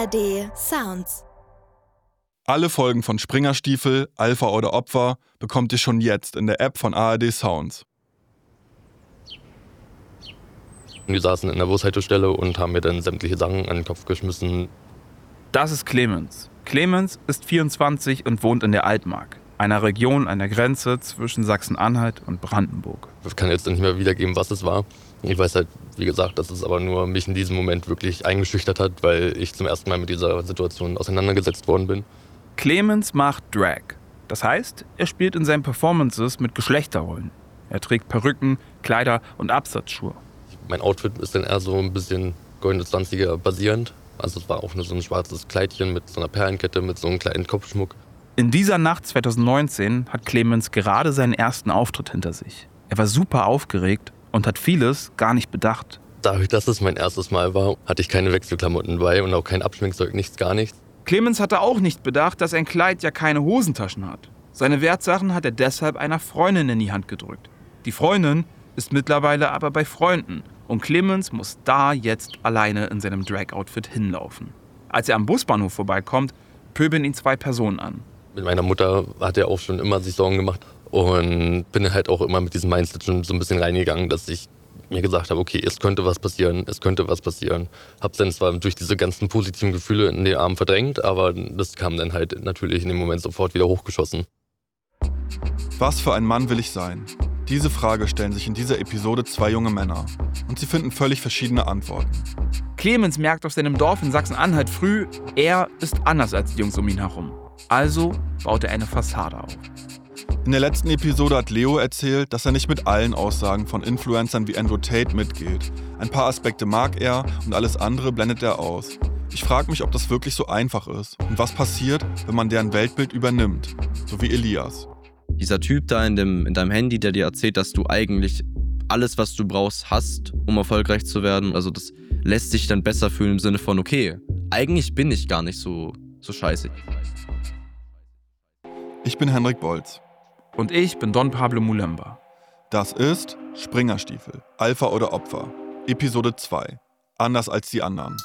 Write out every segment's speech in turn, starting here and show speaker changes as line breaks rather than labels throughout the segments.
ARD Sounds.
Alle Folgen von Springerstiefel, Alpha oder Opfer bekommt ihr schon jetzt in der App von ARD Sounds.
Wir saßen in der Bushaltestelle und haben mir dann sämtliche Sachen an den Kopf geschmissen.
Das ist Clemens. Clemens ist 24 und wohnt in der Altmark, einer Region an der Grenze zwischen Sachsen-Anhalt und Brandenburg.
Ich kann jetzt nicht mehr wiedergeben, was es war. Ich weiß halt, wie gesagt, dass es aber nur mich in diesem Moment wirklich eingeschüchtert hat, weil ich zum ersten Mal mit dieser Situation auseinandergesetzt worden bin.
Clemens macht Drag. Das heißt, er spielt in seinen Performances mit Geschlechterrollen. Er trägt Perücken, Kleider und Absatzschuhe.
Mein Outfit ist dann eher so ein bisschen Goldene 20er basierend. Also es war auch nur so ein schwarzes Kleidchen mit so einer Perlenkette, mit so einem kleinen Kopfschmuck.
In dieser Nacht 2019 hat Clemens gerade seinen ersten Auftritt hinter sich. Er war super aufgeregt und hat vieles gar nicht bedacht.
Dadurch, dass es mein erstes Mal war, hatte ich keine Wechselklamotten bei und auch kein Abschminkzeug, nichts, gar nichts.
Clemens hatte auch nicht bedacht, dass ein Kleid ja keine Hosentaschen hat. Seine Wertsachen hat er deshalb einer Freundin in die Hand gedrückt. Die Freundin ist mittlerweile aber bei Freunden und Clemens muss da jetzt alleine in seinem Drag-Outfit hinlaufen. Als er am Busbahnhof vorbeikommt, pöbeln ihn zwei Personen an.
Mit meiner Mutter hat er auch schon immer sich Sorgen gemacht und bin halt auch immer mit diesem Mindset schon so ein bisschen reingegangen, dass ich mir gesagt habe, okay, es könnte was passieren. Hab's dann zwar durch diese ganzen positiven Gefühle in den Armen verdrängt, aber das kam dann halt natürlich in dem Moment sofort wieder hochgeschossen.
Was für ein Mann will ich sein? Diese Frage stellen sich in dieser Episode zwei junge Männer. Und sie finden völlig verschiedene Antworten.
Clemens merkt auf seinem Dorf in Sachsen-Anhalt früh, er ist anders als die Jungs um ihn herum. Also baut er eine Fassade auf.
In der letzten Episode hat Leo erzählt, dass er nicht mit allen Aussagen von Influencern wie Andrew Tate mitgeht. Ein paar Aspekte mag er und alles andere blendet er aus. Ich frage mich, ob das wirklich so einfach ist und was passiert, wenn man deren Weltbild übernimmt, so wie Elias.
Dieser Typ da in deinem Handy, der dir erzählt, dass du eigentlich alles, was du brauchst, hast, um erfolgreich zu werden. Also das lässt sich dann besser fühlen im Sinne von, okay, eigentlich bin ich gar nicht so scheiße.
Ich bin Henrik Bolz.
Und ich bin Don Pablo Mulemba.
Das ist Springerstiefel, Alpha oder Opfer, Episode 2. Anders als die anderen.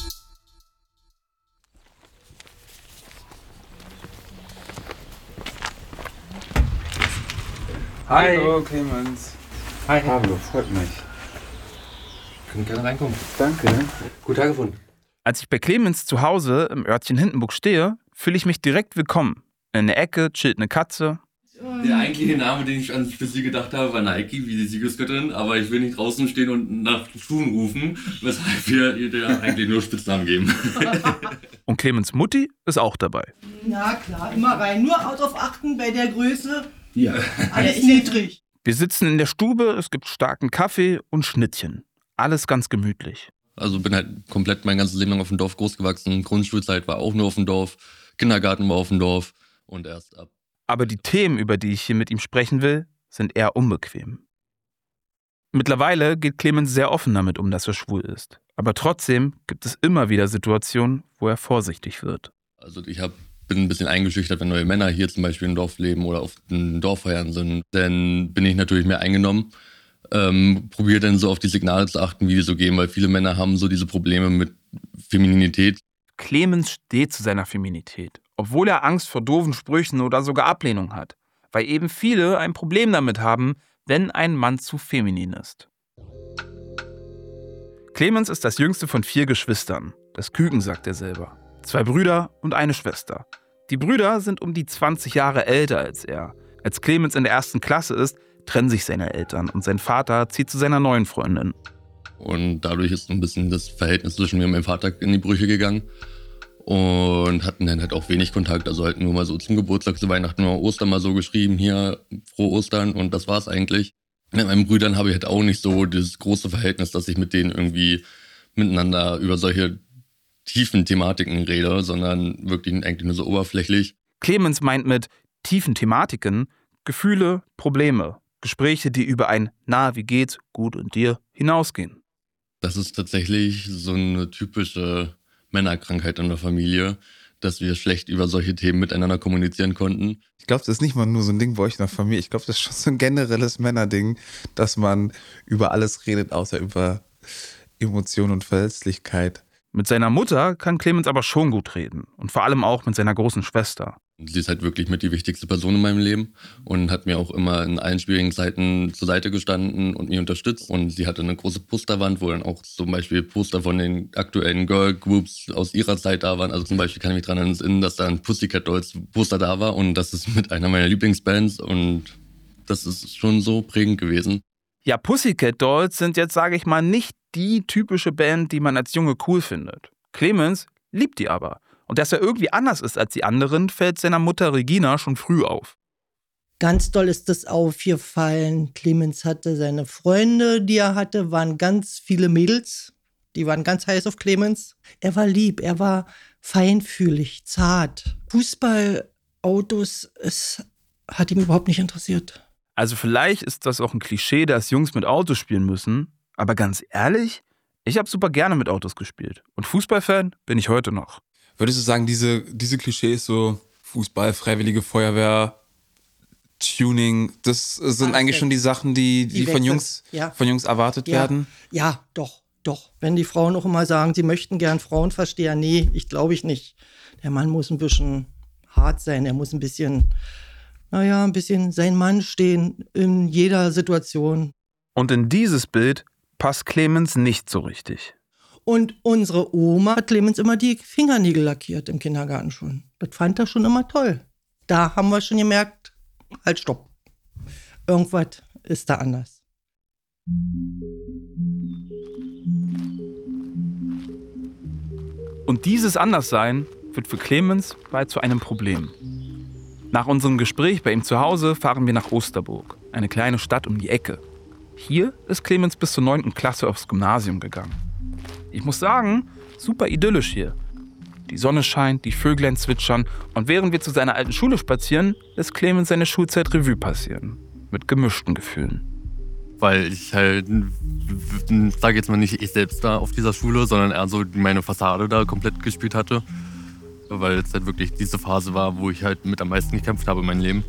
Hi. Hallo Clemens.
Hi Pablo, freut mich.
Können gerne reinkommen.
Danke.
Gut hergefunden.
Als ich bei Clemens zu Hause im Örtchen Hindenburg stehe, fühle ich mich direkt willkommen. In der Ecke chillt eine Katze.
Der eigentliche Name, den ich an für sie gedacht habe, war Nike, wie die Siegesgöttin. Aber ich will nicht draußen stehen und nach Schuhen rufen, weshalb wir ihr eigentlich nur Spitznamen geben.
Und Clemens Mutti ist auch dabei.
Na klar, immer rein. Nur darauf achten bei der Größe.
Ja.
Alles niedrig.
Wir sitzen in der Stube, es gibt starken Kaffee und Schnittchen. Alles ganz gemütlich.
Also bin halt komplett mein ganzes Leben lang auf dem Dorf groß gewachsen. Grundschulzeit war auch nur auf dem Dorf. Kindergarten war auf dem Dorf. Und erst ab.
Aber die Themen, über die ich hier mit ihm sprechen will, sind eher unbequem. Mittlerweile geht Clemens sehr offen damit um, dass er schwul ist. Aber trotzdem gibt es immer wieder Situationen, wo er vorsichtig wird.
Also bin ein bisschen eingeschüchtert, wenn neue Männer hier zum Beispiel im Dorf leben oder auf den Dorffeiern sind. Dann bin ich natürlich mehr eingenommen. Probiere dann so auf die Signale zu achten, wie die so gehen, weil viele Männer haben so diese Probleme mit Femininität.
Clemens steht zu seiner Feminität, obwohl er Angst vor doofen Sprüchen oder sogar Ablehnung hat. Weil eben viele ein Problem damit haben, wenn ein Mann zu feminin ist. Clemens ist das jüngste von 4 Geschwistern. Das Küken, sagt er selber. 2 Brüder und eine Schwester. Die Brüder sind um die 20 Jahre älter als er. Als Clemens in der 1. Klasse ist, trennen sich seine Eltern und sein Vater zieht zu seiner neuen Freundin.
Und dadurch ist so ein bisschen das Verhältnis zwischen mir und meinem Vater in die Brüche gegangen. Und hatten dann halt auch wenig Kontakt, also halt nur mal so zum Geburtstag, zu Weihnachten oder Ostern mal so geschrieben, hier, frohe Ostern, und das war's eigentlich. Mit meinen Brüdern habe ich halt auch nicht so das große Verhältnis, dass ich mit denen irgendwie miteinander über solche tiefen Thematiken rede, sondern wirklich eigentlich nur so oberflächlich.
Clemens meint mit tiefen Thematiken Gefühle, Probleme, Gespräche, die über ein „Na, wie geht's, gut und dir?" hinausgehen.
Das ist tatsächlich so eine typische Männerkrankheit in der Familie, dass wir schlecht über solche Themen miteinander kommunizieren konnten.
Ich glaube, das ist nicht mal nur so ein Ding bei euch in der Familie. Ich glaube, das ist schon so ein generelles Männerding, dass man über alles redet, außer über Emotion und Verletzlichkeit.
Mit seiner Mutter kann Clemens aber schon gut reden. Und vor allem auch mit seiner großen Schwester.
Sie ist halt wirklich mit die wichtigste Person in meinem Leben und hat mir auch immer in allen schwierigen Zeiten zur Seite gestanden und mich unterstützt. Und sie hatte eine große Posterwand, wo dann auch zum Beispiel Poster von den aktuellen Girl Groups aus ihrer Zeit da waren. Also zum Beispiel kann ich mich daran erinnern, dass da ein Pussycat Dolls Poster da war und das ist mit einer meiner Lieblingsbands und das ist schon so prägend gewesen.
Ja, Pussycat Dolls sind jetzt, sage ich mal, nicht die typische Band, die man als Junge cool findet. Clemens liebt die aber. Und dass er irgendwie anders ist als die anderen, fällt seiner Mutter Regina schon früh auf.
Ganz doll ist das aufgefallen. Clemens hatte seine Freunde, die er hatte, waren ganz viele Mädels. Die waren ganz heiß auf Clemens. Er war lieb, er war feinfühlig, zart. Fußball, Autos, es hat ihn überhaupt nicht interessiert.
Also vielleicht ist das auch ein Klischee, dass Jungs mit Autos spielen müssen. Aber ganz ehrlich, ich habe super gerne mit Autos gespielt. Und Fußballfan bin ich heute noch.
Würdest du sagen, diese Klischees, so Fußball, Freiwillige Feuerwehr, Tuning, das sind eigentlich schon die Sachen, die von Jungs erwartet werden?
Ja, doch. Wenn die Frauen auch immer sagen, sie möchten gern Frauenversteher, nee, ich glaube ich nicht. Der Mann muss ein bisschen hart sein, er muss ein bisschen sein Mann stehen in jeder Situation.
Und in dieses Bild passt Clemens nicht so richtig.
Und unsere Oma hat Clemens immer die Fingernägel lackiert im Kindergarten schon. Das fand er schon immer toll. Da haben wir schon gemerkt, halt stopp. Irgendwas ist da anders.
Und dieses Anderssein wird für Clemens bald zu einem Problem. Nach unserem Gespräch bei ihm zu Hause fahren wir nach Osterburg, eine kleine Stadt um die Ecke. Hier ist Clemens bis zur 9. Klasse aufs Gymnasium gegangen. Ich muss sagen, super idyllisch hier. Die Sonne scheint, die Vöglein zwitschern und während wir zu seiner alten Schule spazieren, lässt Clemens seine Schulzeit Revue passieren. Mit gemischten Gefühlen.
Weil ich halt, sage jetzt mal nicht ich selbst da auf dieser Schule, sondern eher so meine Fassade da komplett gespielt hatte. Weil es halt wirklich diese Phase war, wo ich halt mit am meisten gekämpft habe in meinem Leben.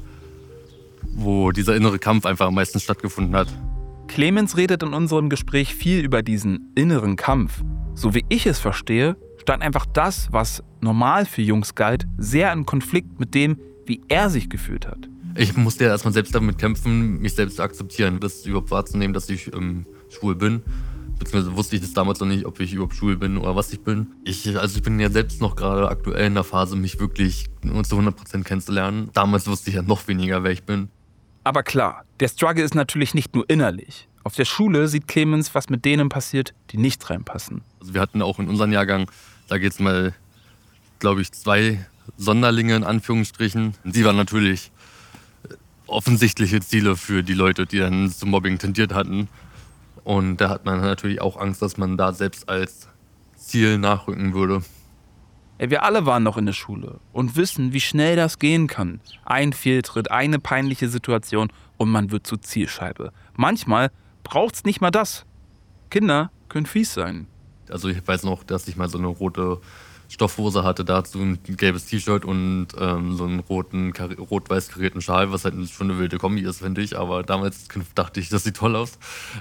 Wo dieser innere Kampf einfach am meisten stattgefunden hat.
Clemens redet in unserem Gespräch viel über diesen inneren Kampf. So wie ich es verstehe, stand einfach das, was normal für Jungs galt, sehr in Konflikt mit dem, wie er sich gefühlt hat.
Ich musste ja erstmal selbst damit kämpfen, mich selbst zu akzeptieren, das überhaupt wahrzunehmen, dass ich schwul bin. Beziehungsweise wusste ich das damals noch nicht, ob ich überhaupt schwul bin oder was ich bin. Ich bin ja selbst noch gerade aktuell in der Phase, mich wirklich zu 100% kennenzulernen. Damals wusste ich ja noch weniger, wer ich bin.
Aber klar, der Struggle ist natürlich nicht nur innerlich. Auf der Schule sieht Clemens, was mit denen passiert, die nicht reinpassen.
Also wir hatten auch in unserem Jahrgang, sage ich jetzt mal, glaube ich, 2 Sonderlinge in Anführungsstrichen. Sie waren natürlich offensichtliche Ziele für die Leute, die dann zum Mobbing tendiert hatten. Und da hat man natürlich auch Angst, dass man da selbst als Ziel nachrücken würde.
Wir alle waren noch in der Schule und wissen, wie schnell das gehen kann. Ein Fehltritt, eine peinliche Situation und man wird zur Zielscheibe. Manchmal braucht's nicht mal das. Kinder können fies sein.
Also ich weiß noch, dass ich mal so eine rote Stoffhose hatte, dazu ein gelbes T-Shirt und so einen rot-weiß karierten Schal, was halt schon eine wilde Kombi ist, finde ich. Aber damals dachte ich, das sieht toll aus.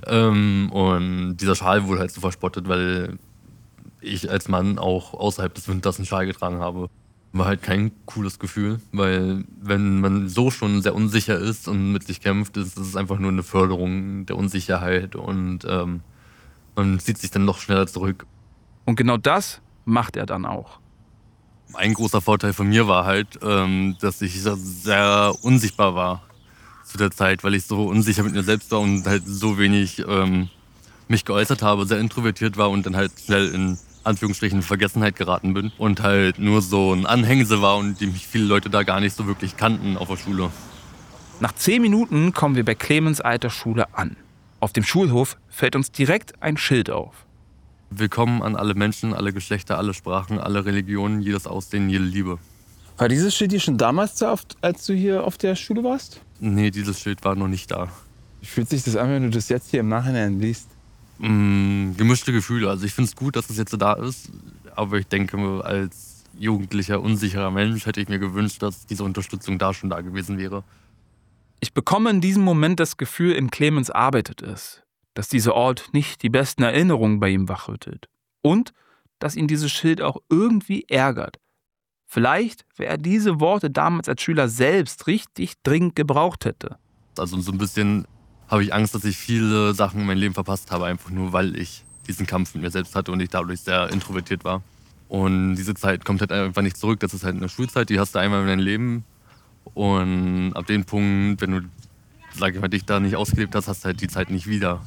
Und dieser Schal wurde halt so verspottet, weil ich als Mann auch außerhalb des Winters einen Schal getragen habe. War halt kein cooles Gefühl, weil wenn man so schon sehr unsicher ist und mit sich kämpft, ist es einfach nur eine Förderung der Unsicherheit und man zieht sich dann noch schneller zurück.
Und genau das macht er dann auch.
Ein großer Vorteil von mir war halt, dass ich sehr unsichtbar war zu der Zeit, weil ich so unsicher mit mir selbst war und halt so wenig mich geäußert habe, sehr introvertiert war und dann halt schnell in Anführungsstrichen Vergessenheit geraten bin und halt nur so ein Anhängsel war und die mich viele Leute da gar nicht so wirklich kannten auf der Schule.
Nach 10 Minuten kommen wir bei Clemens alter Schule an. Auf dem Schulhof fällt uns direkt ein Schild auf.
Willkommen an alle Menschen, alle Geschlechter, alle Sprachen, alle Religionen, jedes Aussehen, jede Liebe.
War dieses Schild hier schon damals da, als du hier auf der Schule warst?
Nee, dieses Schild war noch nicht da.
Wie fühlt sich das an, wenn du das jetzt hier im Nachhinein liest?
Gemischte Gefühle. Also ich finde es gut, dass es jetzt da ist, aber ich denke, als jugendlicher, unsicherer Mensch hätte ich mir gewünscht, dass diese Unterstützung da schon da gewesen wäre.
Ich bekomme in diesem Moment das Gefühl, in Clemens arbeitet es, dass dieser Ort nicht die besten Erinnerungen bei ihm wachrüttelt. Und dass ihn dieses Schild auch irgendwie ärgert. Vielleicht, weil er diese Worte damals als Schüler selbst richtig dringend gebraucht hätte.
Also so ein bisschen habe ich Angst, dass ich viele Sachen in meinem Leben verpasst habe, einfach nur weil ich diesen Kampf mit mir selbst hatte und ich dadurch sehr introvertiert war. Und diese Zeit kommt halt einfach nicht zurück. Das ist halt eine Schulzeit, die hast du einmal in deinem Leben. Und ab dem Punkt, wenn du, sag ich mal, dich da nicht ausgelebt hast, hast du halt die Zeit nicht wieder.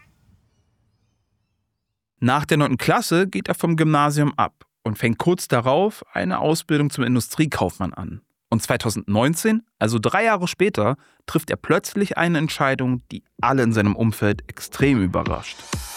Nach der 9. Klasse geht er vom Gymnasium ab und fängt kurz darauf eine Ausbildung zum Industriekaufmann an. Und 2019, also 3 Jahre später, trifft er plötzlich eine Entscheidung, die alle in seinem Umfeld extrem überrascht.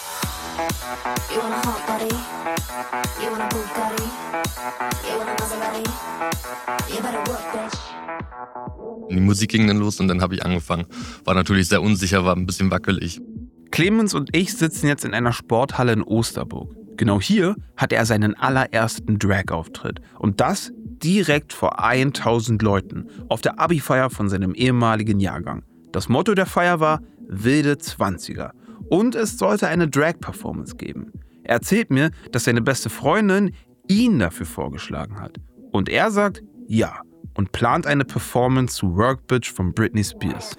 Die Musik ging dann los und dann habe ich angefangen. War natürlich sehr unsicher, war ein bisschen wackelig.
Clemens und ich sitzen jetzt in einer Sporthalle in Osterburg. Genau hier hatte er seinen allerersten Drag-Auftritt. Und das direkt vor 1000 Leuten auf der Abi-Feier von seinem ehemaligen Jahrgang. Das Motto der Feier war Wilde 20er. Und es sollte eine Drag-Performance geben. Er erzählt mir, dass seine beste Freundin ihn dafür vorgeschlagen hat. Und er sagt ja und plant eine Performance zu Work Bitch von Britney Spears.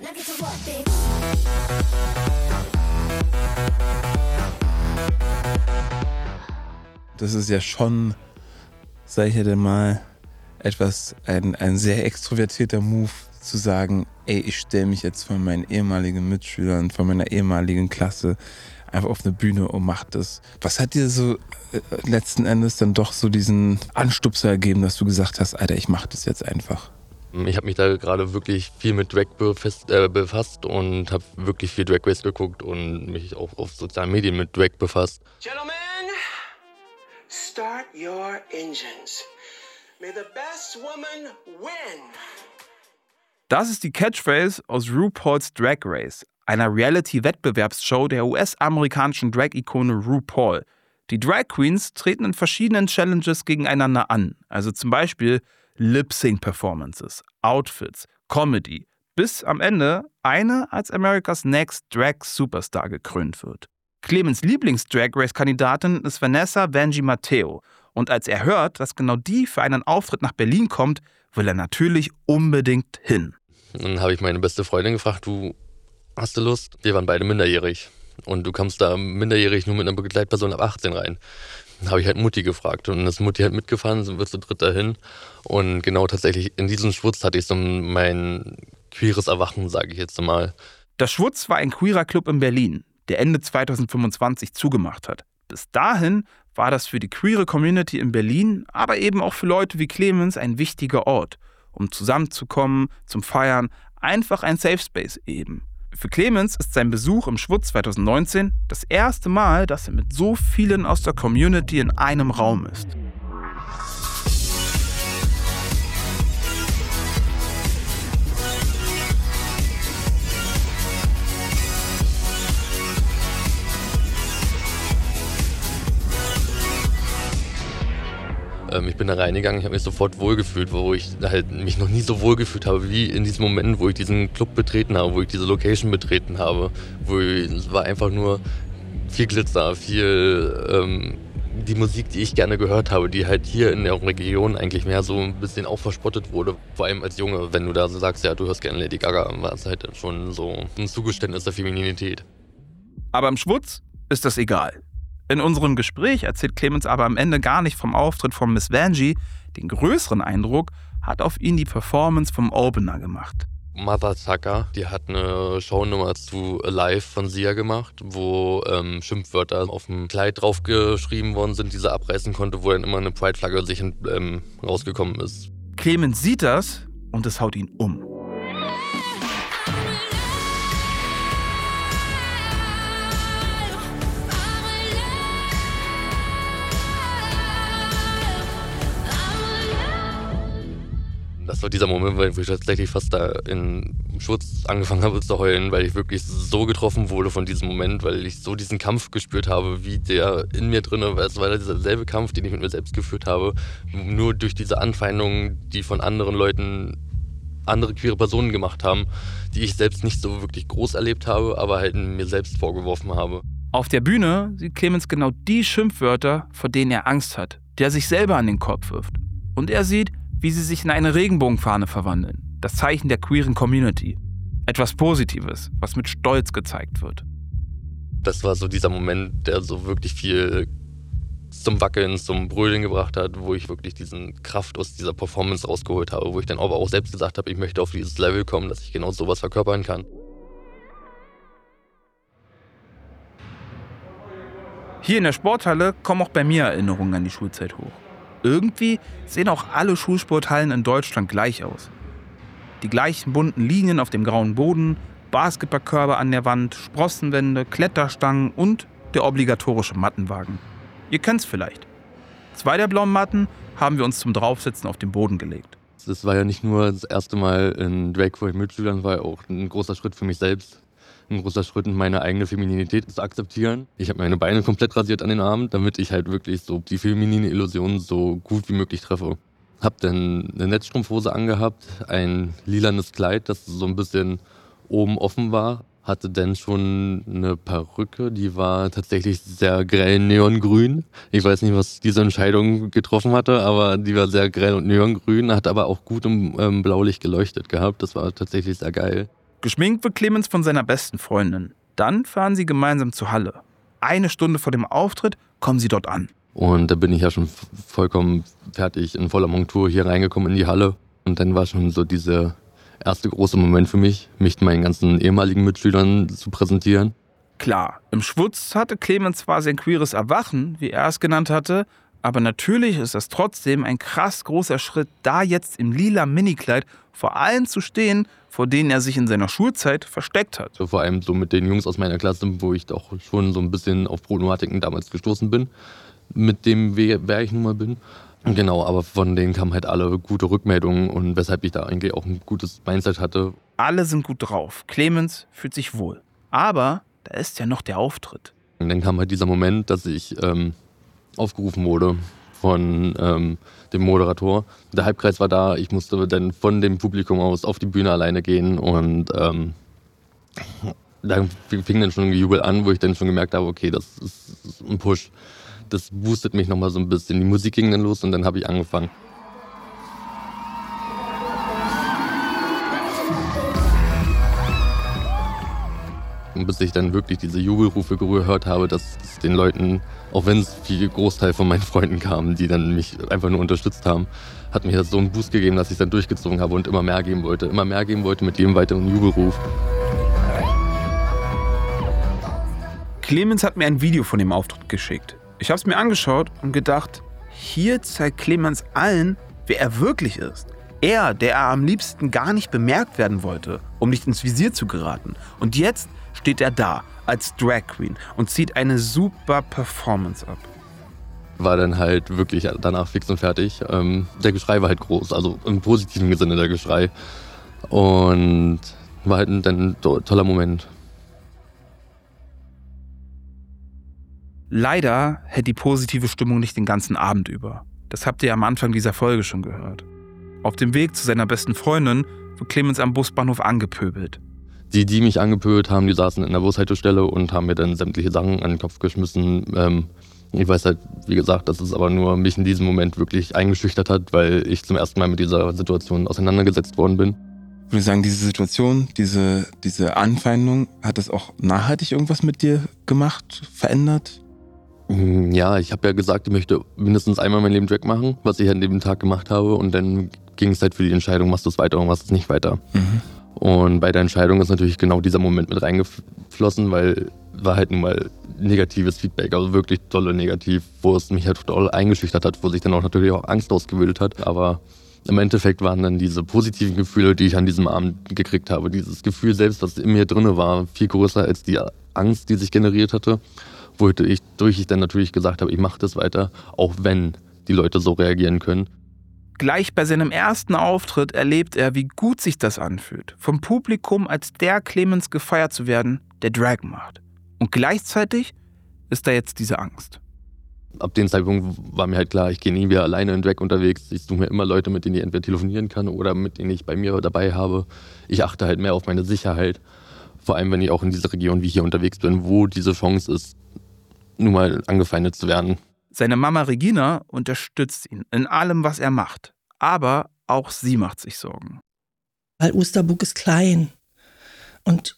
Das ist ja schon, sag ich ja denn mal, ein sehr extrovertierter Move, zu sagen, ey, ich stelle mich jetzt von meinen ehemaligen Mitschülern, von meiner ehemaligen Klasse einfach auf eine Bühne und mach das. Was hat dir so letzten Endes dann doch so diesen Anstupser ergeben, dass du gesagt hast, Alter, ich mach das jetzt einfach?
Ich habe mich da gerade wirklich viel mit Drag befasst und habe wirklich viel Drag Race geguckt und mich auch auf sozialen Medien mit Drag befasst.
Gentlemen, start your engines. May the best woman win.
Das ist die Catchphrase aus RuPaul's Drag Race, einer Reality-Wettbewerbsshow der US-amerikanischen Drag-Ikone RuPaul. Die Drag Queens treten in verschiedenen Challenges gegeneinander an, also zum Beispiel Lip-Sync-Performances, Outfits, Comedy, bis am Ende eine als America's Next Drag Superstar gekrönt wird. Clemens Lieblings-Drag Race-Kandidatin ist Vanessa Vanjie Matteo. Und als er hört, dass genau die für einen Auftritt nach Berlin kommt, will er natürlich unbedingt hin.
Dann habe ich meine beste Freundin gefragt, du, hast du Lust? Wir waren beide minderjährig. Und du kommst da minderjährig nur mit einer Begleitperson ab 18 rein. Dann habe ich halt Mutti gefragt. Und ist Mutti halt mitgefahren, sind wir zu dritt dahin. Und genau tatsächlich in diesem Schwutz hatte ich so mein queeres Erwachen, sage ich jetzt mal.
Der Schwutz war ein queerer Club in Berlin, der Ende 2025 zugemacht hat. Bis dahin war das für die queere Community in Berlin, aber eben auch für Leute wie Clemens ein wichtiger Ort, um zusammenzukommen, zum Feiern, einfach ein Safe Space eben. Für Clemens ist sein Besuch im Schwutz 2019 das erste Mal, dass er mit so vielen aus der Community in einem Raum ist.
Ich bin da reingegangen, ich habe mich sofort wohlgefühlt, wo ich halt mich noch nie so wohlgefühlt habe, wie in diesem Moment, wo ich diesen Club betreten habe, wo ich diese Location betreten habe. Es war einfach nur viel Glitzer, viel die Musik, die ich gerne gehört habe, die halt hier in der Region eigentlich mehr so ein bisschen auch verspottet wurde. Vor allem als Junge, wenn du da so sagst, ja, du hörst gerne Lady Gaga, war es halt schon so ein Zugeständnis der Femininität.
Aber im Schwutz ist das egal. In unserem Gespräch erzählt Clemens aber am Ende gar nicht vom Auftritt von Miss Vanjie. Den größeren Eindruck hat auf ihn die Performance vom Opener gemacht.
Mother Sucker, die hat eine Shownummer zu Alive von Sia gemacht, wo Schimpfwörter auf dem Kleid draufgeschrieben worden sind, die sie abreißen konnte, wo dann immer eine Pride-Flagge sich rausgekommen ist.
Clemens sieht das und es haut ihn um.
Das war dieser Moment, wo ich tatsächlich fast da in Schutz angefangen habe zu heulen, weil ich wirklich so getroffen wurde von diesem Moment, weil ich so diesen Kampf gespürt habe, wie der in mir drin war. Es war dieser selbe Kampf, den ich mit mir selbst geführt habe, nur durch diese Anfeindungen, die von anderen Leuten andere queere Personen gemacht haben, die ich selbst nicht so wirklich groß erlebt habe, aber halt mir selbst vorgeworfen habe.
Auf der Bühne sieht Clemens genau die Schimpfwörter, vor denen er Angst hat, die er sich selber an den Kopf wirft. Und er sieht, wie sie sich in eine Regenbogenfahne verwandeln. Das Zeichen der queeren Community. Etwas Positives, was mit Stolz gezeigt wird.
Das war so dieser Moment, der so wirklich viel zum Wackeln, zum Brüllen gebracht hat, wo ich wirklich diesen Kraft aus dieser Performance rausgeholt habe, wo ich dann aber auch selbst gesagt habe, ich möchte auf dieses Level kommen, dass ich genau sowas verkörpern kann.
Hier in der Sporthalle kommen auch bei mir Erinnerungen an die Schulzeit hoch. Irgendwie sehen auch alle Schulsporthallen in Deutschland gleich aus. Die gleichen bunten Linien auf dem grauen Boden, Basketballkörbe an der Wand, Sprossenwände, Kletterstangen und der obligatorische Mattenwagen. Ihr kennt's vielleicht. 2 der blauen Matten haben wir uns zum Draufsitzen auf den Boden gelegt.
Das war ja nicht nur das erste Mal in Drag vor den Mitschülern, war ja auch ein großer Schritt für mich selbst. Ein großer Schritt in meine eigene Femininität zu akzeptieren. Ich habe meine Beine komplett rasiert an den Armen, damit ich halt wirklich so die feminine Illusion so gut wie möglich treffe. Hab dann eine Netzstrumpfhose angehabt, ein lilanes Kleid, das so ein bisschen oben offen war. Hatte dann schon eine Perücke, die war tatsächlich sehr grell neongrün. Ich weiß nicht, was diese Entscheidung getroffen hatte, aber die war sehr grell und neongrün, hat aber auch gut im Blaulicht geleuchtet gehabt. Das war tatsächlich sehr geil.
Geschminkt wird Clemens von seiner besten Freundin. Dann fahren sie gemeinsam zur Halle. 1 Stunde vor dem Auftritt kommen sie dort an.
Und da bin ich ja schon vollkommen fertig, in voller Montur hier reingekommen in die Halle. Und dann war schon so dieser erste große Moment für mich meinen ganzen ehemaligen Mitschülern zu präsentieren.
Klar, im Schwutz hatte Clemens zwar sein queeres Erwachen, wie er es genannt hatte, aber natürlich ist das trotzdem ein krass großer Schritt, da jetzt im lila Minikleid vor allen zu stehen, vor denen er sich in seiner Schulzeit versteckt hat.
So vor allem so mit den Jungs aus meiner Klasse, wo ich auch schon so ein bisschen auf Problematiken damals gestoßen bin, mit dem, wer ich nun mal bin. Genau, aber von denen kamen halt alle gute Rückmeldungen und weshalb ich da eigentlich auch ein gutes Mindset hatte.
Alle sind gut drauf. Clemens fühlt sich wohl. Aber da ist ja noch der Auftritt.
Und dann kam halt dieser Moment, dass ich aufgerufen wurde von dem Moderator. Der Halbkreis war da, ich musste dann von dem Publikum aus auf die Bühne alleine gehen und da fing dann schon ein Jubel an, wo ich dann schon gemerkt habe, okay, das ist ein Push. Das boostet mich nochmal so ein bisschen. Die Musik ging dann los und dann habe ich angefangen. Und bis ich dann wirklich diese Jubelrufe gehört habe, dass es den Leuten, auch wenn es viel Großteil von meinen Freunden kamen, die dann mich einfach nur unterstützt haben, hat mir das so einen Boost gegeben, dass ich es dann durchgezogen habe und immer mehr geben wollte. Immer mehr geben wollte mit jedem weiteren Jubelruf.
Clemens hat mir ein Video von dem Auftritt geschickt. Ich habe es mir angeschaut und gedacht, hier zeigt Clemens allen, wer er wirklich ist. Er, der am liebsten gar nicht bemerkt werden wollte, um nicht ins Visier zu geraten. Und jetzt steht er da als Drag Queen und zieht eine super Performance ab.
War dann halt wirklich danach fix und fertig. Der Geschrei war halt groß, also im positiven Sinne der Geschrei. Und war halt ein toller Moment.
Leider hält die positive Stimmung nicht den ganzen Abend über. Das habt ihr am Anfang dieser Folge schon gehört. Auf dem Weg zu seiner besten Freundin wird Clemens am Busbahnhof angepöbelt.
Die mich angepöbelt haben, die saßen in der Bushaltestelle und haben mir dann sämtliche Sachen an den Kopf geschmissen. Ich weiß halt, wie gesagt, dass es aber nur mich in diesem Moment wirklich eingeschüchtert hat, weil ich zum ersten Mal mit dieser Situation auseinandergesetzt worden bin.
Ich würde sagen, diese Situation, diese Anfeindung, hat das auch nachhaltig irgendwas mit dir gemacht, verändert?
Ja, ich habe ja gesagt, ich möchte mindestens einmal mein Leben Drag machen, was ich an dem Tag gemacht habe. Und dann ging es halt für die Entscheidung, machst du es weiter oder machst du es nicht weiter. Mhm. Und bei der Entscheidung ist natürlich genau dieser Moment mit reingeflossen, weil war halt nun mal negatives Feedback, also wirklich tolle negativ, wo es mich halt total eingeschüchtert hat, wo sich dann auch natürlich auch Angst ausgebildet hat. Aber im Endeffekt waren dann diese positiven Gefühle, die ich an diesem Abend gekriegt habe. Dieses Gefühl selbst, was in mir drin war, viel größer als die Angst, die sich generiert hatte. Wodurch ich dann natürlich gesagt habe, ich mache das weiter, auch wenn die Leute so reagieren können.
Gleich bei seinem ersten Auftritt erlebt er, wie gut sich das anfühlt, vom Publikum als der Clemens gefeiert zu werden, der Drag macht. Und gleichzeitig ist da jetzt diese Angst.
Ab dem Zeitpunkt war mir halt klar, ich gehe nie wieder alleine in Drag unterwegs. Ich suche mir immer Leute, mit denen ich entweder telefonieren kann oder mit denen ich bei mir dabei habe. Ich achte halt mehr auf meine Sicherheit. Vor allem, wenn ich auch in dieser Region wie hier unterwegs bin, wo diese Chance ist, nun mal angefeindet zu werden.
Seine Mama Regina unterstützt ihn in allem, was er macht. Aber auch sie macht sich Sorgen.
Weil Osterburg ist klein. Und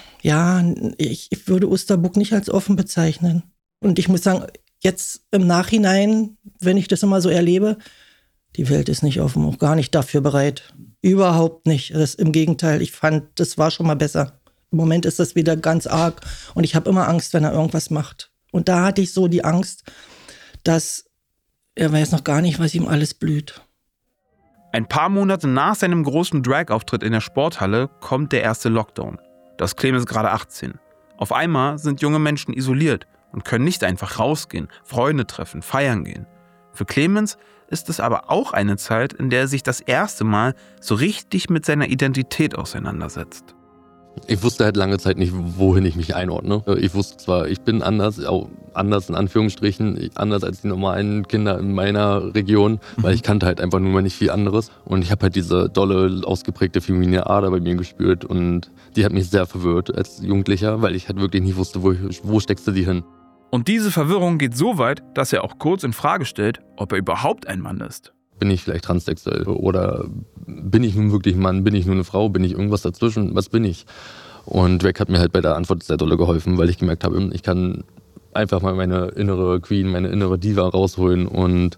ich würde Osterburg nicht als offen bezeichnen. Und ich muss sagen, jetzt im Nachhinein, wenn ich das immer so erlebe, die Welt ist nicht offen, auch gar nicht dafür bereit. Überhaupt nicht. Im Gegenteil, ich fand, das war schon mal besser. Im Moment ist das wieder ganz arg. Und ich habe immer Angst, wenn er irgendwas macht. Und da hatte ich so die Angst, dass er weiß noch gar nicht, was ihm alles blüht.
Ein paar Monate nach seinem großen Drag-Auftritt in der Sporthalle kommt der erste Lockdown. Da ist Clemens gerade 18. Auf einmal sind junge Menschen isoliert und können nicht einfach rausgehen, Freunde treffen, feiern gehen. Für Clemens ist es aber auch eine Zeit, in der er sich das erste Mal so richtig mit seiner Identität auseinandersetzt.
Ich wusste halt lange Zeit nicht, wohin ich mich einordne. Ich wusste zwar, ich bin anders, auch anders in Anführungsstrichen, anders als die normalen Kinder in meiner Region, weil ich kannte halt einfach nur mal nicht viel anderes. Und ich habe halt diese dolle, ausgeprägte feminine Ader bei mir gespürt und die hat mich sehr verwirrt als Jugendlicher, weil ich halt wirklich nicht wusste, wo steckst du die hin.
Und diese Verwirrung geht so weit, dass er auch kurz in Frage stellt, ob er überhaupt ein Mann ist.
Bin ich vielleicht transsexuell oder bin ich nun wirklich ein Mann, bin ich nur eine Frau, bin ich irgendwas dazwischen, was bin ich? Und Drag hat mir halt bei der Antwort sehr dolle geholfen, weil ich gemerkt habe, ich kann einfach mal meine innere Queen, meine innere Diva rausholen und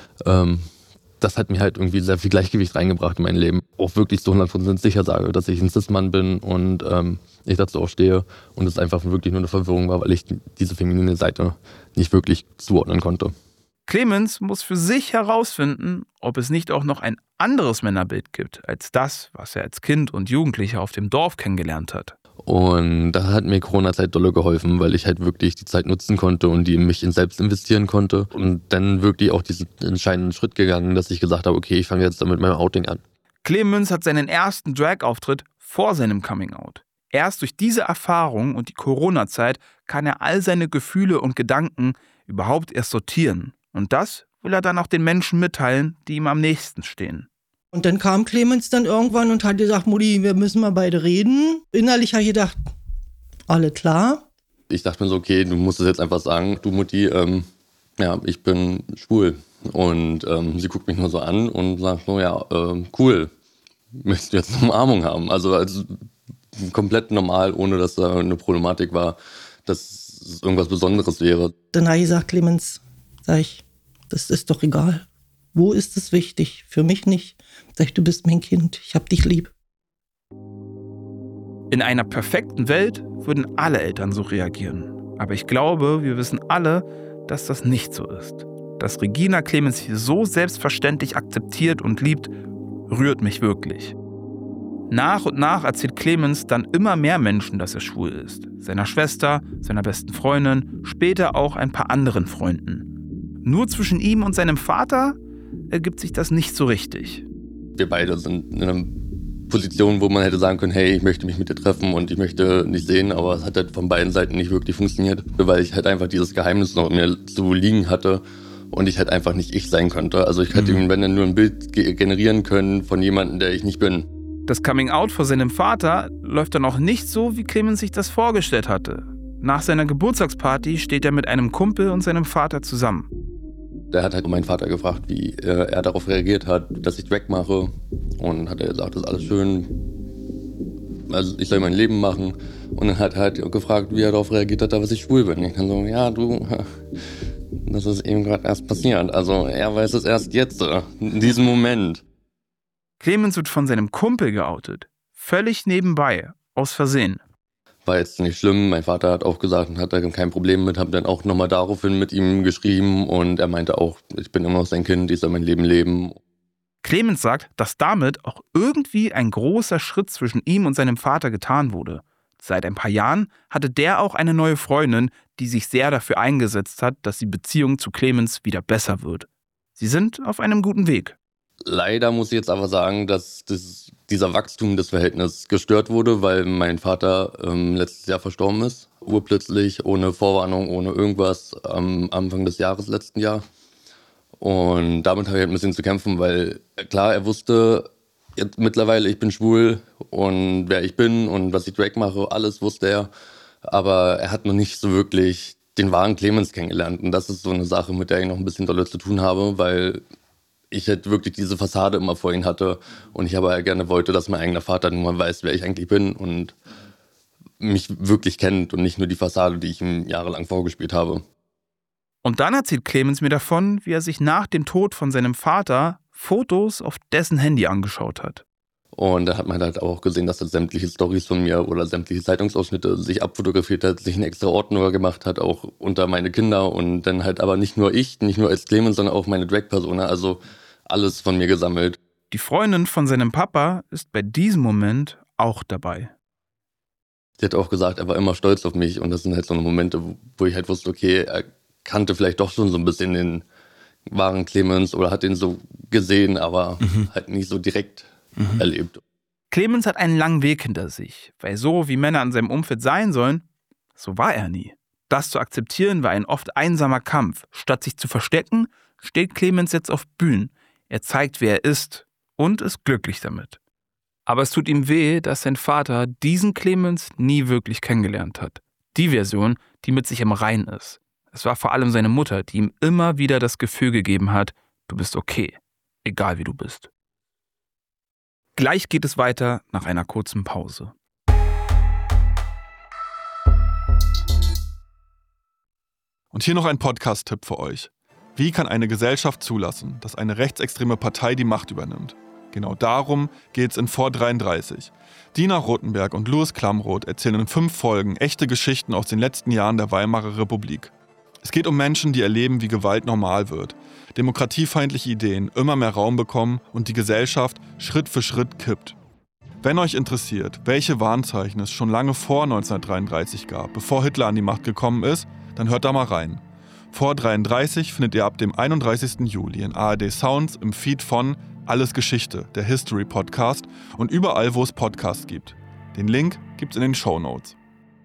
das hat mir halt irgendwie sehr viel Gleichgewicht reingebracht in mein Leben. Auch wirklich zu 100% sicher sage, dass ich ein Cis-Mann bin und ich dazu auch stehe und es einfach wirklich nur eine Verwirrung war, weil ich diese feminine Seite nicht wirklich zuordnen konnte.
Clemens muss für sich herausfinden, ob es nicht auch noch ein anderes Männerbild gibt, als das, was er als Kind und Jugendlicher auf dem Dorf kennengelernt hat.
Und da hat mir Corona-Zeit dolle geholfen, weil ich halt wirklich die Zeit nutzen konnte und die in mich selbst investieren konnte. Und dann wirklich auch diesen entscheidenden Schritt gegangen, dass ich gesagt habe, okay, ich fange jetzt damit meinem Outing an.
Clemens hat seinen ersten Drag-Auftritt vor seinem Coming-out. Erst durch diese Erfahrung und die Corona-Zeit kann er all seine Gefühle und Gedanken überhaupt erst sortieren. Und das will er dann auch den Menschen mitteilen, die ihm am nächsten stehen.
Und dann kam Clemens dann irgendwann und hat gesagt, Mutti, wir müssen mal beide reden. Innerlich habe ich gedacht, alle klar.
Ich dachte mir so, okay, du musst es jetzt einfach sagen, du Mutti, ich bin schwul. Und sie guckt mich nur so an und sagt so, cool, möchtest du jetzt eine Umarmung haben? Also komplett normal, ohne dass da eine Problematik war, dass es irgendwas Besonderes wäre.
Dann habe ich gesagt, Clemens, sag ich, das ist doch egal. Wo ist es wichtig? Für mich nicht. Sag ich, du bist mein Kind, ich hab dich lieb.
In einer perfekten Welt würden alle Eltern so reagieren. Aber ich glaube, wir wissen alle, dass das nicht so ist. Dass Regina Clemens hier so selbstverständlich akzeptiert und liebt, rührt mich wirklich. Nach und nach erzählt Clemens dann immer mehr Menschen, dass er schwul ist. Seiner Schwester, seiner besten Freundin, später auch ein paar anderen Freunden. Nur zwischen ihm und seinem Vater ergibt sich das nicht so richtig.
Wir beide sind in einer Position, wo man hätte sagen können, hey, ich möchte mich mit dir treffen und ich möchte nicht sehen, aber es hat halt von beiden Seiten nicht wirklich funktioniert, weil ich halt einfach dieses Geheimnis noch in mir zu liegen hatte und ich halt einfach nicht ich sein konnte. Also ich hätte ihm wenn dann nur ein Bild generieren können von jemandem, der ich nicht bin.
Das Coming-out vor seinem Vater läuft dann auch nicht so, wie Clemens sich das vorgestellt hatte. Nach seiner Geburtstagsparty steht er mit einem Kumpel und seinem Vater zusammen.
Der hat halt meinen Vater gefragt, wie er darauf reagiert hat, dass ich Drag mache. Und hat er gesagt, das ist alles schön. Also ich soll mein Leben machen. Und dann hat er halt gefragt, wie er darauf reagiert hat, dass ich schwul bin. Ich dann so, ja, das ist eben gerade erst passiert. Also er weiß es erst jetzt, in diesem Moment.
Clemens wird von seinem Kumpel geoutet. Völlig nebenbei, aus Versehen.
War jetzt nicht schlimm. Mein Vater hat auch gesagt und hat da kein Problem mit. Hab dann auch nochmal daraufhin mit ihm geschrieben und er meinte auch, ich bin immer noch sein Kind, ich soll mein Leben leben.
Clemens sagt, dass damit auch irgendwie ein großer Schritt zwischen ihm und seinem Vater getan wurde. Seit ein paar Jahren hatte der auch eine neue Freundin, die sich sehr dafür eingesetzt hat, dass die Beziehung zu Clemens wieder besser wird. Sie sind auf einem guten Weg.
Leider muss ich jetzt aber sagen, dass dieser Wachstum des Verhältnisses gestört wurde, weil mein Vater letztes Jahr verstorben ist. Urplötzlich, ohne Vorwarnung, ohne irgendwas, am Anfang des Jahres letzten Jahr. Und damit habe ich halt ein bisschen zu kämpfen, weil klar, er wusste jetzt mittlerweile, ich bin schwul und wer ich bin und was ich Drag mache, alles wusste er. Aber er hat noch nicht so wirklich den wahren Clemens kennengelernt. Und das ist so eine Sache, mit der ich noch ein bisschen dolle zu tun habe, weil ich halt wirklich diese Fassade immer vor ihm hatte. Und ich aber ja gerne wollte, dass mein eigener Vater nun mal weiß, wer ich eigentlich bin und mich wirklich kennt und nicht nur die Fassade, die ich ihm jahrelang vorgespielt habe.
Und dann erzählt Clemens mir davon, wie er sich nach dem Tod von seinem Vater Fotos auf dessen Handy angeschaut hat.
Und da hat man halt auch gesehen, dass er sämtliche Storys von mir oder sämtliche Zeitungsausschnitte sich abfotografiert hat, sich einen extra Ordner gemacht hat, auch unter meine Kinder. Und dann halt aber nicht nur ich, nicht nur als Clemens, sondern auch meine Drag-Persona, also alles von mir gesammelt.
Die Freundin von seinem Papa ist bei diesem Moment auch dabei.
Sie hat auch gesagt, er war immer stolz auf mich. Und das sind halt so eine Momente, wo ich halt wusste, okay, er kannte vielleicht doch schon so ein bisschen den wahren Clemens oder hat ihn so gesehen, aber halt nicht so direkt erlebt.
Clemens hat einen langen Weg hinter sich, weil so wie Männer in seinem Umfeld sein sollen, so war er nie. Das zu akzeptieren war ein oft einsamer Kampf. Statt sich zu verstecken, steht Clemens jetzt auf Bühnen. Er zeigt, wer er ist und ist glücklich damit. Aber es tut ihm weh, dass sein Vater diesen Clemens nie wirklich kennengelernt hat. Die Version, die mit sich im Reinen ist. Es war vor allem seine Mutter, die ihm immer wieder das Gefühl gegeben hat, du bist okay, egal wie du bist. Gleich geht es weiter nach einer kurzen Pause.
Und hier noch ein Podcast-Tipp für euch. Wie kann eine Gesellschaft zulassen, dass eine rechtsextreme Partei die Macht übernimmt? Genau darum geht es in Vor 33. Dina Rothenberg und Louis Klamroth erzählen in 5 Folgen echte Geschichten aus den letzten Jahren der Weimarer Republik. Es geht um Menschen, die erleben, wie Gewalt normal wird, demokratiefeindliche Ideen immer mehr Raum bekommen und die Gesellschaft Schritt für Schritt kippt. Wenn euch interessiert, welche Warnzeichen es schon lange vor 1933 gab, bevor Hitler an die Macht gekommen ist, dann hört da mal rein. Vor 33 findet ihr ab dem 31. Juli in ARD Sounds im Feed von Alles Geschichte, der History Podcast und überall, wo es Podcasts gibt. Den Link gibt's in den Shownotes.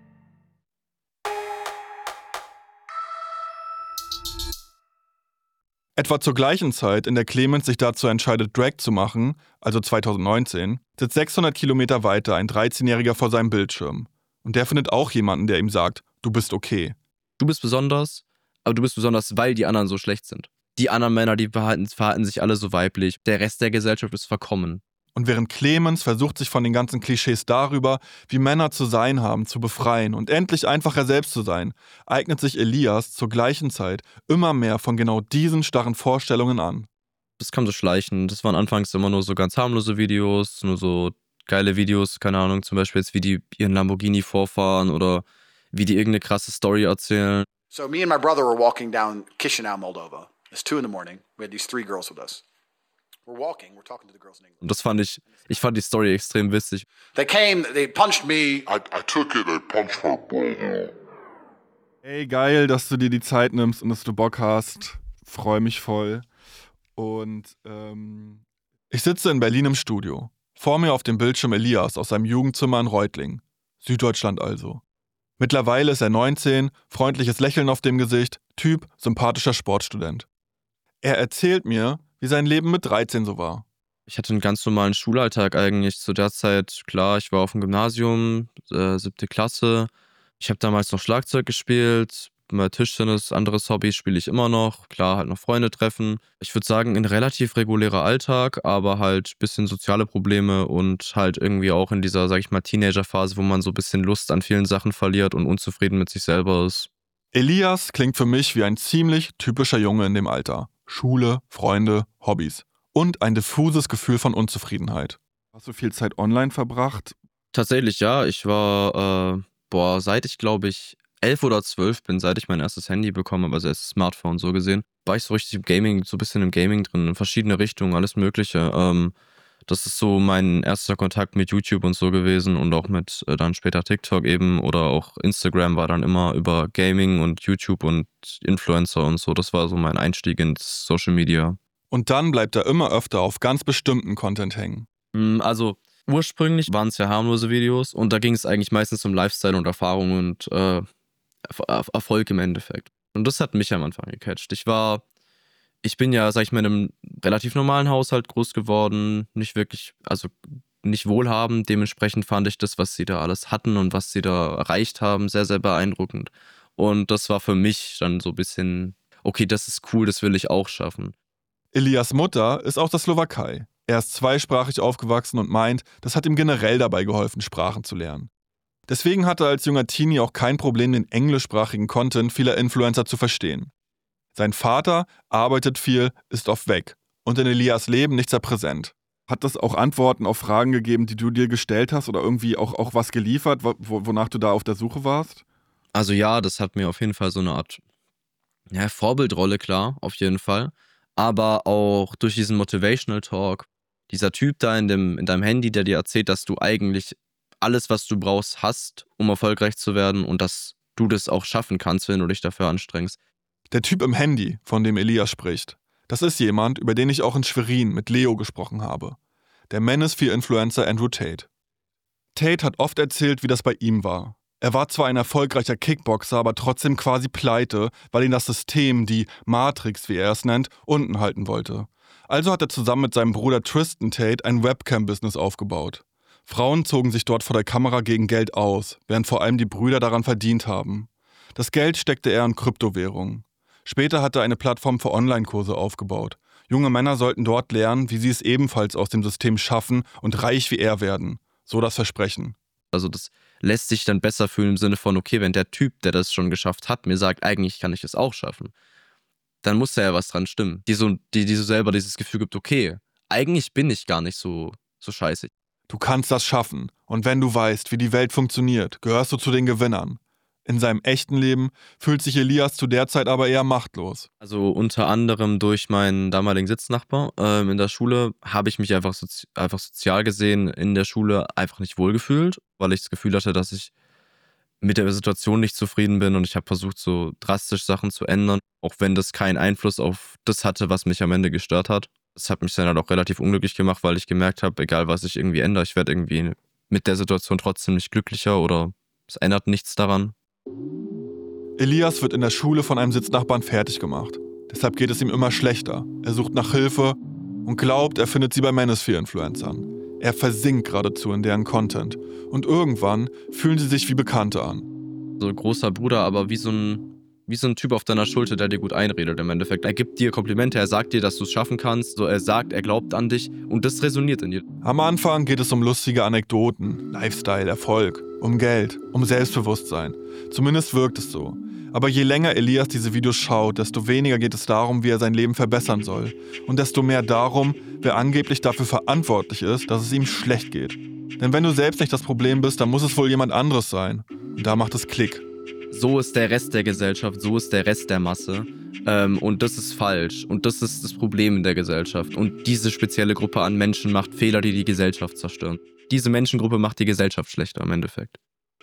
Etwa zur gleichen Zeit, in der Clemens sich dazu entscheidet, Drag zu machen, also 2019, sitzt 600 Kilometer weiter ein 13-Jähriger vor seinem Bildschirm. Und der findet auch jemanden, der ihm sagt, du bist okay.
Du bist besonders, aber du bist besonders, weil die anderen so schlecht sind. Die anderen Männer, die verhalten sich alle so weiblich. Der Rest der Gesellschaft ist verkommen.
Und während Clemens versucht, sich von den ganzen Klischees darüber, wie Männer zu sein haben, zu befreien und endlich einfach er selbst zu sein, eignet sich Elias zur gleichen Zeit immer mehr von genau diesen starren Vorstellungen an.
Das kam so schleichend. Das waren anfangs immer nur so ganz harmlose Videos, nur so geile Videos, keine Ahnung, zum Beispiel jetzt, wie die ihren Lamborghini vorfahren oder wie die irgendeine krasse Story erzählen.
So me and my brother were walking down Chisinau, Moldova. It's 2 a.m. We had these 3 girls with us. We're talking to the girls in English.
Und das fand die Story extrem witzig.
They came, they punched me.
I took it, I punched her.
Ey, geil, dass du dir die Zeit nimmst und dass du Bock hast. Freue mich voll. Und ich sitze in Berlin im Studio. Vor mir auf dem Bildschirm Elias aus seinem Jugendzimmer in Reutlingen. Süddeutschland also. Mittlerweile ist er 19, freundliches Lächeln auf dem Gesicht, Typ, sympathischer Sportstudent. Er erzählt mir, wie sein Leben mit 13 so war.
Ich hatte einen ganz normalen Schulalltag eigentlich. Zu der Zeit, klar, ich war auf dem Gymnasium, 7. Klasse. Ich habe damals noch Schlagzeug gespielt. Tischtennis, anderes Hobby spiele ich immer noch. Klar, halt noch Freunde treffen. Ich würde sagen, ein relativ regulärer Alltag, aber halt ein bisschen soziale Probleme und halt irgendwie auch in dieser, sag ich mal, Teenagerphase, wo man so ein bisschen Lust an vielen Sachen verliert und unzufrieden mit sich selber ist.
Elias klingt für mich wie ein ziemlich typischer Junge in dem Alter. Schule, Freunde, Hobbys. Und ein diffuses Gefühl von Unzufriedenheit. Hast du viel Zeit online verbracht?
Tatsächlich, ja. Ich war, seit ich glaube ich 11 oder 12 bin, seit ich mein erstes Handy bekommen habe, also erstes Smartphone so gesehen, war ich so richtig im Gaming, so ein bisschen im Gaming drin, in verschiedene Richtungen, alles Mögliche. Das ist so mein erster Kontakt mit YouTube und so gewesen und auch mit dann später TikTok eben oder auch Instagram war dann immer über Gaming und YouTube und Influencer und so. Das war so mein Einstieg ins Social Media.
Und dann bleibt er immer öfter auf ganz bestimmten Content hängen.
Also ursprünglich waren es ja harmlose Videos und da ging es eigentlich meistens um Lifestyle und Erfahrung und Erfolg im Endeffekt. Und das hat mich am Anfang gecatcht. Ich bin ja, sag ich mal, in einem relativ normalen Haushalt groß geworden, nicht wirklich, also nicht wohlhabend. Dementsprechend fand ich das, was sie da alles hatten und was sie da erreicht haben, sehr, sehr beeindruckend. Und das war für mich dann so ein bisschen, okay, das ist cool, das will ich auch schaffen.
Elias Mutter ist aus der Slowakei. Er ist zweisprachig aufgewachsen und meint, das hat ihm generell dabei geholfen, Sprachen zu lernen. Deswegen hatte er als junger Teenie auch kein Problem, den englischsprachigen Content vieler Influencer zu verstehen. Sein Vater arbeitet viel, ist oft weg und in Elias Leben nicht sehr präsent. Hat das auch Antworten auf Fragen gegeben, die du dir gestellt hast oder irgendwie auch was geliefert, wonach du da auf der Suche warst?
Also ja, das hat mir auf jeden Fall so eine Art Vorbildrolle, klar, auf jeden Fall. Aber auch durch diesen Motivational Talk, dieser Typ da in deinem Handy, der dir erzählt, dass du eigentlich alles, was du brauchst, hast, um erfolgreich zu werden und dass du das auch schaffen kannst, wenn du dich dafür anstrengst.
Der Typ im Handy, von dem Elias spricht, das ist jemand, über den ich auch in Schwerin mit Leo gesprochen habe. Der Manosphere-Influencer Andrew Tate. Tate hat oft erzählt, wie das bei ihm war. Er war zwar ein erfolgreicher Kickboxer, aber trotzdem quasi pleite, weil ihn das System, die Matrix, wie er es nennt, unten halten wollte. Also hat er zusammen mit seinem Bruder Tristan Tate ein Webcam-Business aufgebaut. Frauen zogen sich dort vor der Kamera gegen Geld aus, während vor allem die Brüder daran verdient haben. Das Geld steckte er in Kryptowährungen. Später hat er eine Plattform für Online-Kurse aufgebaut. Junge Männer sollten dort lernen, wie sie es ebenfalls aus dem System schaffen und reich wie er werden. So das Versprechen.
Also das lässt sich dann besser fühlen im Sinne von, okay, wenn der Typ, der das schon geschafft hat, mir sagt, eigentlich kann ich das auch schaffen, dann muss da ja was dran stimmen. Die so selber dieses Gefühl gibt, okay, eigentlich bin ich gar nicht so scheiße.
Du kannst das schaffen. Und wenn du weißt, wie die Welt funktioniert, gehörst du zu den Gewinnern. In seinem echten Leben fühlt sich Elias zu der Zeit aber eher machtlos.
Also unter anderem durch meinen damaligen Sitznachbar in der Schule habe ich mich einfach sozial gesehen in der Schule einfach nicht wohlgefühlt, weil ich das Gefühl hatte, dass ich mit der Situation nicht zufrieden bin und ich habe versucht, so drastisch Sachen zu ändern, auch wenn das keinen Einfluss auf das hatte, was mich am Ende gestört hat. Das hat mich dann halt auch relativ unglücklich gemacht, weil ich gemerkt habe, egal was ich irgendwie ändere, ich werde irgendwie mit der Situation trotzdem nicht glücklicher oder es ändert nichts daran.
Elias wird in der Schule von einem Sitznachbarn fertig gemacht. Deshalb geht es ihm immer schlechter. Er sucht nach Hilfe und glaubt, er findet sie bei Manosphere-Influencern. Er versinkt geradezu in deren Content. Und irgendwann fühlen sie sich wie Bekannte an.
So ein großer Bruder, aber wie so ein Typ auf deiner Schulter, der dir gut einredet im Endeffekt. Er gibt dir Komplimente, er sagt dir, dass du es schaffen kannst. So, er sagt, er glaubt an dich und das resoniert in dir.
Am Anfang geht es um lustige Anekdoten, Lifestyle, Erfolg, um Geld, um Selbstbewusstsein. Zumindest wirkt es so. Aber je länger Elias diese Videos schaut, desto weniger geht es darum, wie er sein Leben verbessern soll. Und desto mehr darum, wer angeblich dafür verantwortlich ist, dass es ihm schlecht geht. Denn wenn du selbst nicht das Problem bist, dann muss es wohl jemand anderes sein. Und da macht es Klick.
So ist der Rest der Gesellschaft, so ist der Rest der Masse. Und das ist falsch. Und das ist das Problem in der Gesellschaft. Und diese spezielle Gruppe an Menschen macht Fehler, die die Gesellschaft zerstören. Diese Menschengruppe macht die Gesellschaft schlechter im Endeffekt.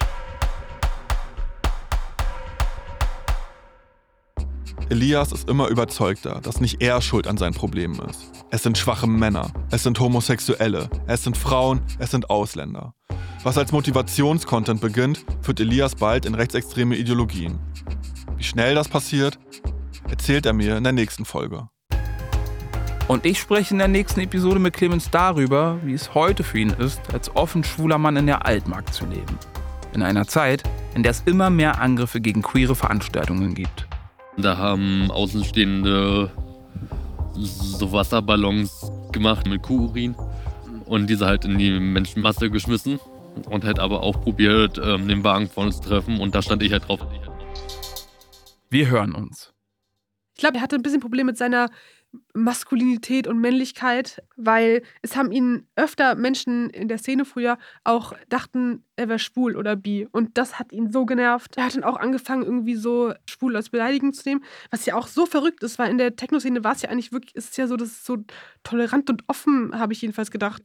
Elias ist immer überzeugter, dass nicht er schuld an seinen Problemen ist. Es sind schwache Männer, es sind Homosexuelle, es sind Frauen, es sind Ausländer. Was als Motivationscontent beginnt, führt Elias bald in rechtsextreme Ideologien. Wie schnell das passiert, erzählt er mir in der nächsten Folge.
Und ich spreche in der nächsten Episode mit Clemens darüber, wie es heute für ihn ist, als offen schwuler Mann in der Altmark zu leben. In einer Zeit, in der es immer mehr Angriffe gegen queere Veranstaltungen gibt.
Da haben Außenstehende so Wasserballons gemacht mit Kuhurin und diese halt in die Menschenmasse geschmissen und halt aber auch probiert, den Wagen vor uns zu treffen und da stand ich halt drauf.
Wir hören uns.
Ich glaube, er hatte ein bisschen Probleme mit seiner Maskulinität und Männlichkeit, weil es haben ihn öfter Menschen in der Szene früher auch dachten, er wäre schwul oder bi. Und das hat ihn so genervt. Er hat dann auch angefangen, irgendwie so schwul als beleidigend zu nehmen, was ja auch so verrückt ist, weil in der Techno-Szene war es ja eigentlich wirklich, ist es ja so, das ist so tolerant und offen, habe ich jedenfalls gedacht.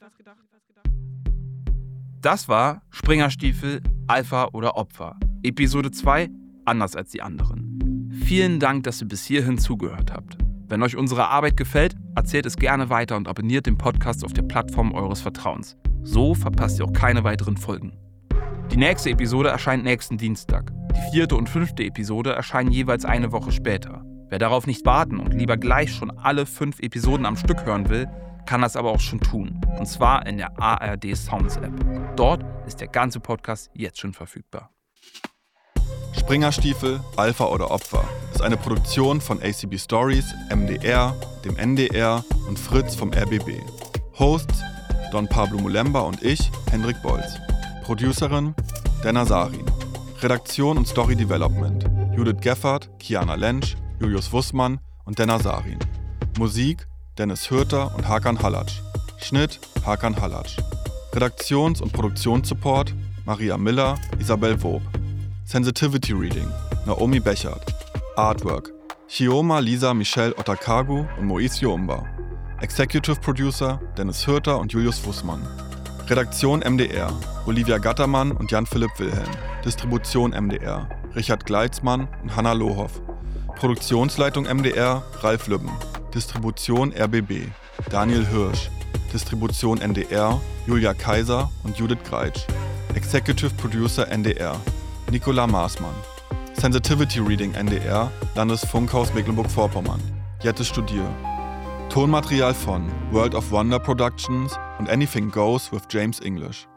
Das war Springerstiefel, Alpha oder Opfer. Episode 2, anders als die anderen. Vielen Dank, dass ihr bis hierhin zugehört habt. Wenn euch unsere Arbeit gefällt, erzählt es gerne weiter und abonniert den Podcast auf der Plattform eures Vertrauens. So verpasst ihr auch keine weiteren Folgen. Die nächste Episode erscheint nächsten Dienstag. Die 4. und 5. Episode erscheinen jeweils eine Woche später. Wer darauf nicht warten und lieber gleich schon alle 5 Episoden am Stück hören will, kann das aber auch schon tun. Und zwar in der ARD Sounds App. Dort ist der ganze Podcast jetzt schon verfügbar.
Springerstiefel, Alpha oder Opfer ist eine Produktion von ACB Stories, MDR, dem NDR und Fritz vom RBB. Hosts Don Pablo Mulemba und ich, Hendrik Bolz. Producerin Denna Sarin. Redaktion und Story Development Judith Geffert, Kiana Lentsch, Julius Wussmann und Denna Sarin. Musik Dennis Hürter und Hakan Halatsch. Schnitt Hakan Halatsch. Redaktions- und Produktionssupport Maria Miller, Isabel Wob. Sensitivity Reading Naomi Bechert. Artwork Chioma Lisa Michelle Otakagu und Moisio Umba. Executive Producer Dennis Hürter und Julius Wussmann. Redaktion MDR Olivia Gattermann und Jan-Philipp Wilhelm. Distribution MDR Richard Gleitzmann und Hanna Lohoff. Produktionsleitung MDR Ralf Lübben. Distribution RBB Daniel Hirsch. Distribution NDR Julia Kaiser und Judith Greitsch. Executive Producer NDR Nicola Maßmann. Sensitivity Reading NDR Landesfunkhaus Mecklenburg-Vorpommern. Jette Studier. Tonmaterial von World of Wonder Productions und Anything Goes with James English.